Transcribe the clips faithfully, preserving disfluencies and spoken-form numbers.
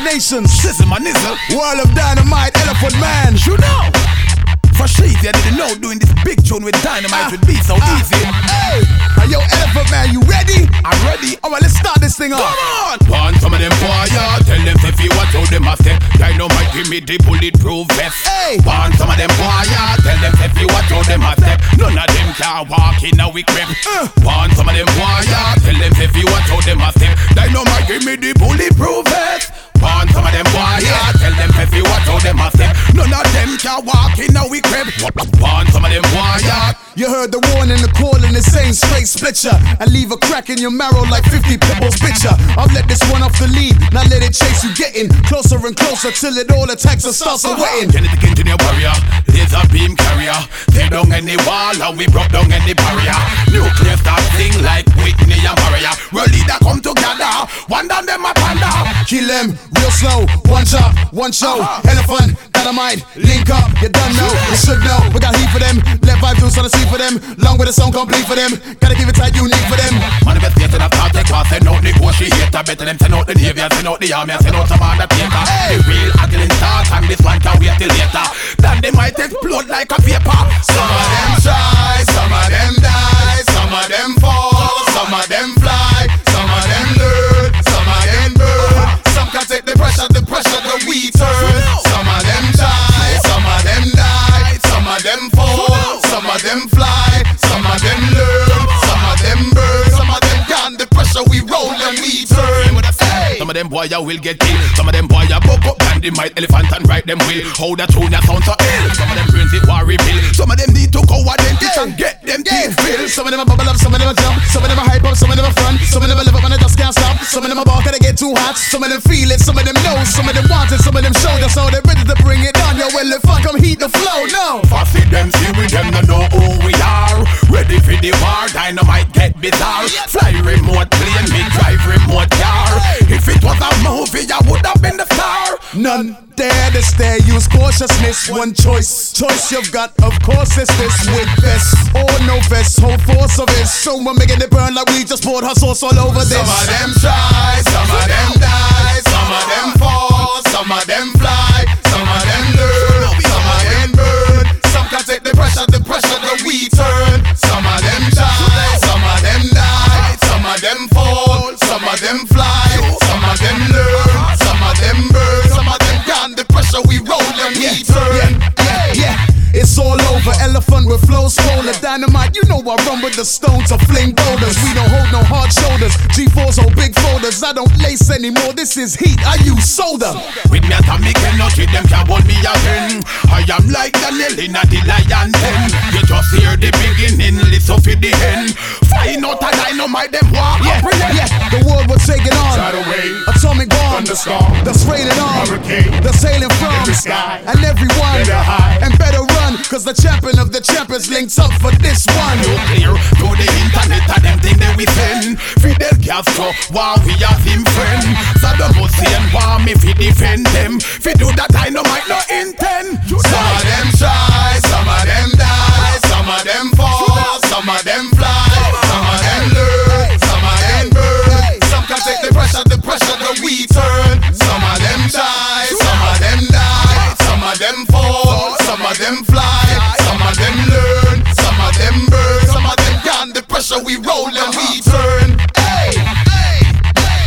nations. Sizzle my nizzle. World of Dynamite, Elephant Man. You know. For sheets, I didn't know doing this big tune with Dynamite uh, would be so uh, easy. Hey, uh, yo, Elephant Man, you ready? I'm ready. Alright, let's start this thing off. Come on! Want some of them fire? Tell them if you want to them a step. Dynamite give me the bulletproof vest. Hey! Want some of them fire? Tell them if you want to them a step. None of them can walk in a we crib. Uh. Want some of them fire? Tell them if you want to them a step. Dynamite give me the bulletproof vest. Want some of them fire? Yeah. Tell them if you want to them a step. None of them can walk in a we crib. Want some of them fire? You heard the warning, the calling, the same straight split ya and leave a crack in your marrow like fifty pitbulls bit ya. I'll let this one off the lead, now let it chase you, getting closer and closer till it all attacks and starts sweating. Genetic engineer warrior, laser beam carrier, tear down any wall and we broke down any barrier. Nuclear start sing like Whitney and Maria. World leader come together, one down them a panda. Kill them real slow, one shot, one show. Uh-huh. Elephant, Dynamite, link up, you done know, you should know. We got heat for them, let vibe do something see for them. Long with the sound complete for them, gotta give it tight, unique for them. Manifestation of thought, they can't send out negotiator. Better them send out the navy, send out the army, send out some undertaker. Hey. The real Adeline start and this one can wait till later. Then they might explode like a vapor. Some of them try, some of them die, some of them fall, some of them fly, some of them learn, some of them burn. Some can take the pressure, the pressure that we turn. Some of them die, some of them die, some of them fall, some of them fly, some of them learn, some of them burn, some of them can the pressure we roll and we turn. Some of them boy ya will get killed. Some of them boy ya buck up Dynamite, elephant and ride them will. How that tune ya sound so ill. Some of them brains it worry bill. Some of them need to go out dentist and get them teeth filled. Some of them a bubble up, some of them a jump, some of them a hype up, some of them a front, some of them a live up and they just can't stop. Some of them a bark and they get too hot. Some of them feel it, some of them know, some of them want it, some of them show just how they ready to bring it on. Yo, well if I come heat the flow, no. Fussy them, see with them, no know who we are. Ready for the war, Dynamite get bizarre. Fly remote plane, me drive remote car. If it was a movie, I would have been the star. None dare to stare, use cautiousness. One choice, choice you've got, of course it's this. With vest or no vest, whole force of it. So we're making it burn like we just poured hot sauce all over this. Some of them try, some of them die, some of them fall, some of them fly, some of them learn, some of them burn. Some can take the pressure, the pressure that we turn. Some of them die, some of them die, some of them fall, some of them fly, some of them learn, some of them burn, some of them can the pressure we roll and we turn. Yeah, yeah, it's all over. Elephant with flows colder. Dynamite, you know I run with the stones of fling boulders. We don't hold no hard shoulders. G fours hold big folders. I don't lace anymore. This is heat. I use soda. With me and me cannot treat them can hold me again. I am like Daniel in a the lion den. You just hear the beginning, listen for the end. Flying out a Dynamite, them walk yeah, up yeah, the world was taking on. Tidal wave, atomic bomb, thunderstorm, that's raining on. Hurricane, that's sailing from every sky, and everyone better hide, and better run. Cause the champion of the champions links up for this one. Nuclear to the internet and them thing that we send. Fidel Castro, while we are him friend. Saddam Hussein want me fi defend them. Fi do that Dynamite no intend. Some of them try, some of them die, some of them fall, some of them fly, some of them learn, some of them burn. Some can take the pressure, the pressure that we turn. Some of them die, some of them die, some of them fall, some of them fly, some of them learn, some of them burn, some of them can the pressure we roll and we turn. Hey, hey, hey,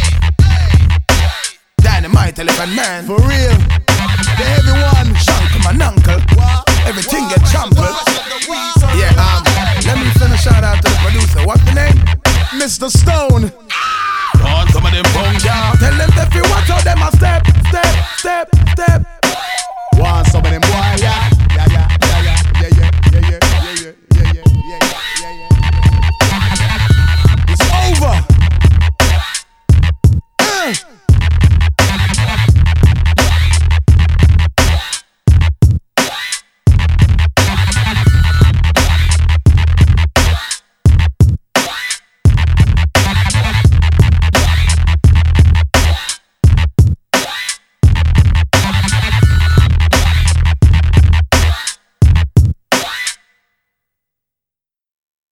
hey. Dynamite, Elephant Man, for real. The heavy one, Shank my uncle. Everything get trampled. Yeah, um, let me send a shout out to the producer. What's the name? Mister Stone.